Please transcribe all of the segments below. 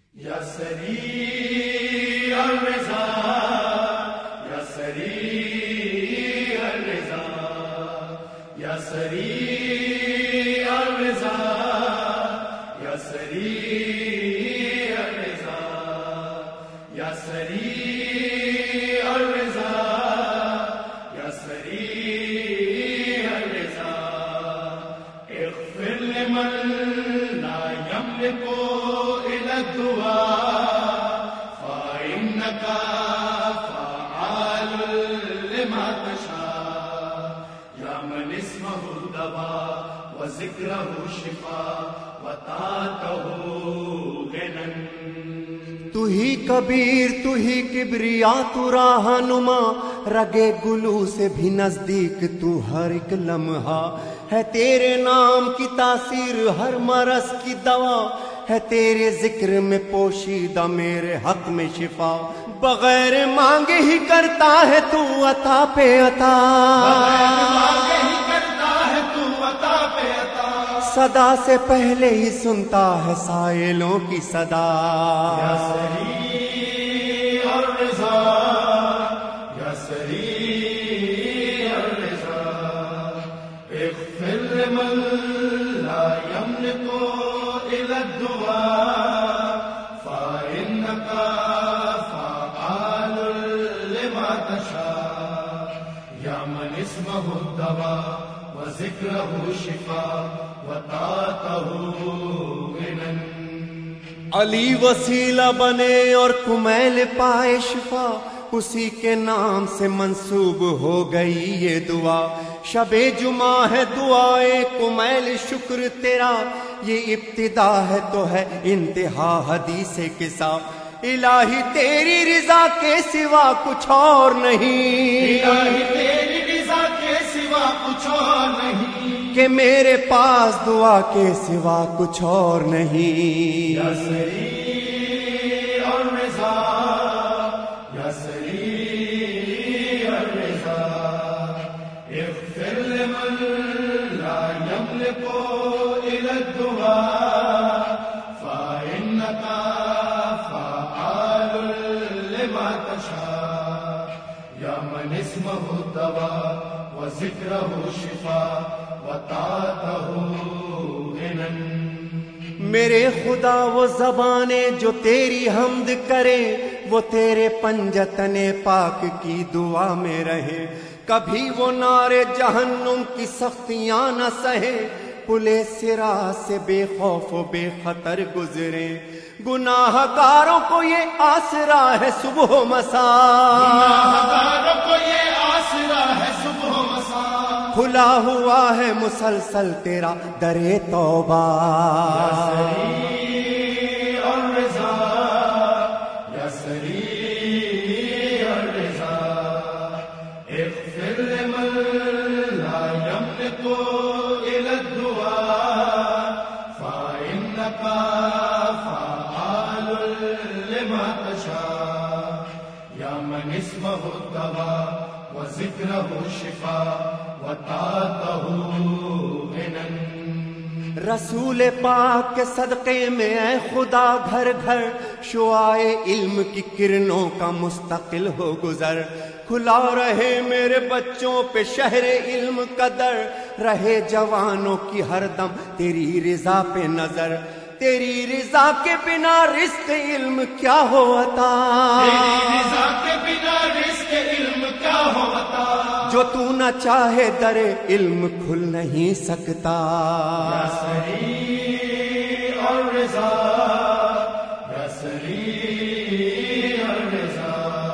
یا سریع الرضا یا سریع الرضا یا سریع الرضا یا سریع الرضا یا سریع الرضا یا سریع الرضا اغفر لمن لا يملك إلى الدعاء فإنك فعال لما تشاء يا من اسمه الدواء وذكره الشفاء وطاعته غنى. تو ہی کبیر تو ہی کبریا تو راہنما، رگے گلو سے بھی نزدیک تو ہر ایک لمحہ ہے، تیرے نام کی تاثیر ہر مرض کی دوا ہے، تیرے ذکر میں پوشیدہ میرے حق میں شفا، بغیر مانگے ہی کرتا ہے تو عطا پہ عطا، بغیر مانگے ہی کرتا ہے تو عطا پہ عطا، صدا سے پہلے ہی سنتا ہے سائلوں کی صدا. یا سریع الرضا یا سریع الرضا اغفر لمن لا يملك إلى الدعاء فإنك فعال لما تشاء يا من اسمه الدواء وذكره الشفاء وطاعته غنى. علی وسیلہ بنے اور کمیل پائے شفا، اسی کے نام سے منسوب ہو گئی یہ دعا، شب جمعہ ہے دعائے کمیل شکر تیرا، یہ ابتدا ہے تو ہے انتہا حدیث قصہ، الہی تیری رضا کے سوا کچھ اور نہیں، الہی تیری رضا کے سوا کچھ اور نہیں، کہ میرے پاس دعا کے سوا کچھ اور نہیں. یا سریع الرضا یا سریع الرضا اغفر لمن لا يملك إلى الدعاء فإنك فعال لما تشاء يا من اسمه الدواء وذكره الشفاء وطاعته غنى. میرے خدا وہ زبانیں جو تیری حمد کرے، وہ تیرے پنجتن پاک کی دعا میں رہے، کبھی وہ نارے جہنم کی سختیاں نہ سہے، پلے صراط سے بے خوف و بے خطر گزرے، گناہ گاروں کو یہ آسرا ہے صبح و مساء، گناہگاروں کو یہ آسرا ہے صبح و مساء، کھلا ہوا ہے مسلسل تیرا در توبہ. یا سریع الرضا یا سریع الرضا اغفر لمن لا يملك إلى الدعاء فإنك فعال لما تشاء يا من اسمه الدواء وذكره الشفاء وطاعته غنى. رسول پاک کے صدقے میں اے خدا گھر گھر شعاع علم کی کرنوں کا مستقل ہو گزر، کھلا رہے میرے بچوں پہ شہر علم کا در، رہے جوانوں کی ہر دم تیری رضا پہ نظر، تیری رضا کے بنا رزق علم کیا ہو عطا، تیری رضا کے بنا رزق علم کیا ہو عطا، جو تو نہ چاہے در علم کھل نہیں سکتا. یا سریع الرضا یا سریع الرضا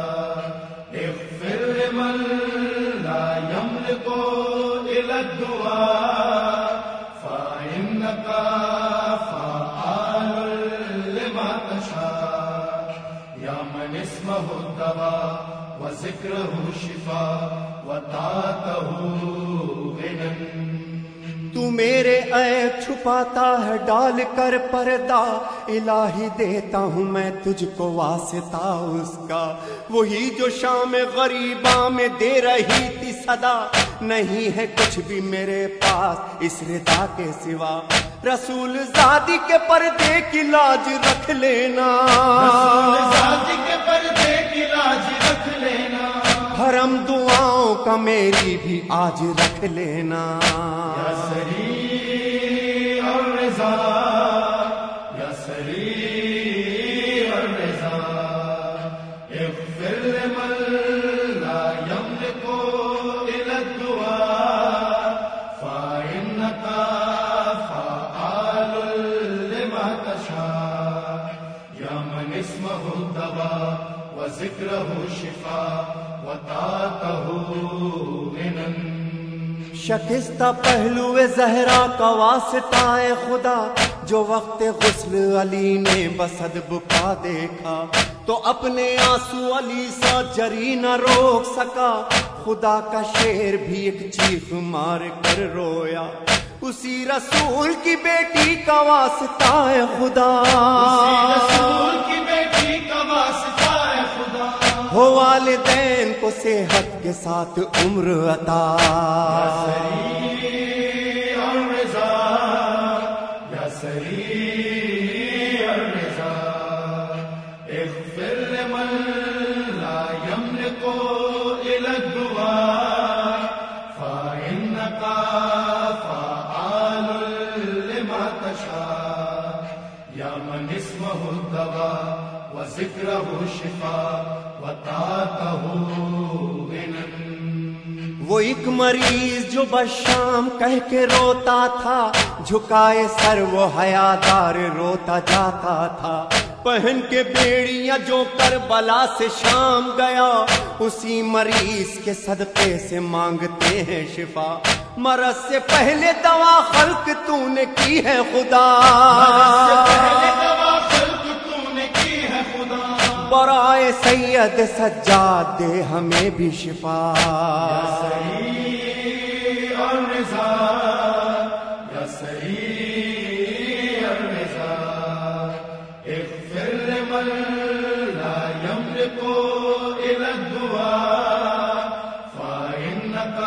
اغفر لمن لا يملك إلى الدعاء فإنك فعال لما تشاء يا من اسمه الدواء وذكره الشفاء وطاعته غنى. تو میرے عیب چھپاتا ہے ڈال کر پردہ، الہی دیتا ہوں میں تجھ کو واسطہ اس کا، وہی جو شام غریباں میں دے رہی تھی صدا، نہیں ہے کچھ بھی میرے پاس اس رضا کے سوا، رسول زادی کے پردے کی لاج رکھ لینا، رسول زادی کے پردے کی لاج رکھ لینا، حرم دعاؤں کا میری بھی آج رکھ لینا، یا سری اور رضا، یا سری اور رضا، اغفر لمن لا یملک الا الدعاء فإنک فعال لما تشاء، یا من اسمہ الدواء وذکرہ شفاء وطاعتہ غنى۔ شکستہ پہلو زہرا کا واسطہ ہے خدا، جو وقت غسل علی نے بصد بکا دیکھا، تو اپنے آنسو علی سا جری نہ روک سکا، خدا کا شیر بھی ایک چیخ مار کر رویا، اسی رسول کی بیٹی کا واسطہ ہے خدا، اسی رسول کی بیٹی کا واسطہ ہے خدا، ہو والدین کو صحت کے ساتھ عمر عطا، یا سری اور رضا، یا سری اور رضا، اغفر لمن لا یملک الا الدعاء فإنک فعال لما تشاء، یا من اسمہ الدواء وذکرہ شفاء وطاعتہ غنى۔ وہ ایک مریض جو بشام کہہ کے روتا تھا، جھکائے سر وہ حیادار روتا جاتا تھا، پہن کے بیڑیاں جو کربلا سے شام گیا، اسی مریض کے صدقے سے مانگتے ہیں شفا، مرض سے پہلے دوا خلق تو نے کی ہے خدا، مرض سے پہلے دوا خلق تو نے کی ہے خدا، برائے سید سجاد دے ہمیں بھی شفا، یا سری اور رضا، یا سری اور رضا، اغفر لمن لا یملک الا الدعاء فإنک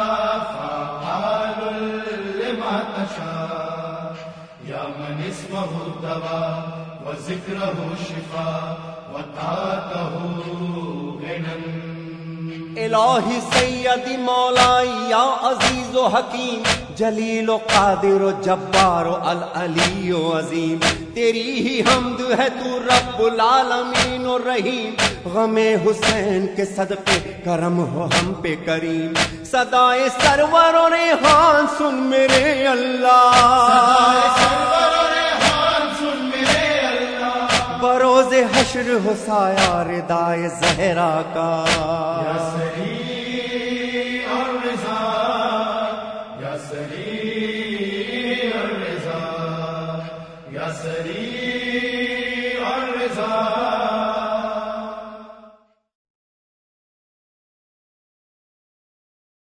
فعال لما تشاء، یا من اسمہ الدواء وذکرہ شفاء وطاعتہ غنى۔ الہی سیدی مولائی یا عزیز و حکیم، جلیل و قادر و جبار و العلی و عظیم، تیری ہی حمد ہے تو رب العالمین و رحیم، غم حسین کے صدقے کرم ہو ہم پہ کریم، صدائے سرور و ریحان سن میرے اللہ، صدائے سرور و ریحان سن میرے اللہ، بروز حشر ہو سایہ ردائے زہرا کا، یا سری اور رضا، یا سری اور رضا، یا سری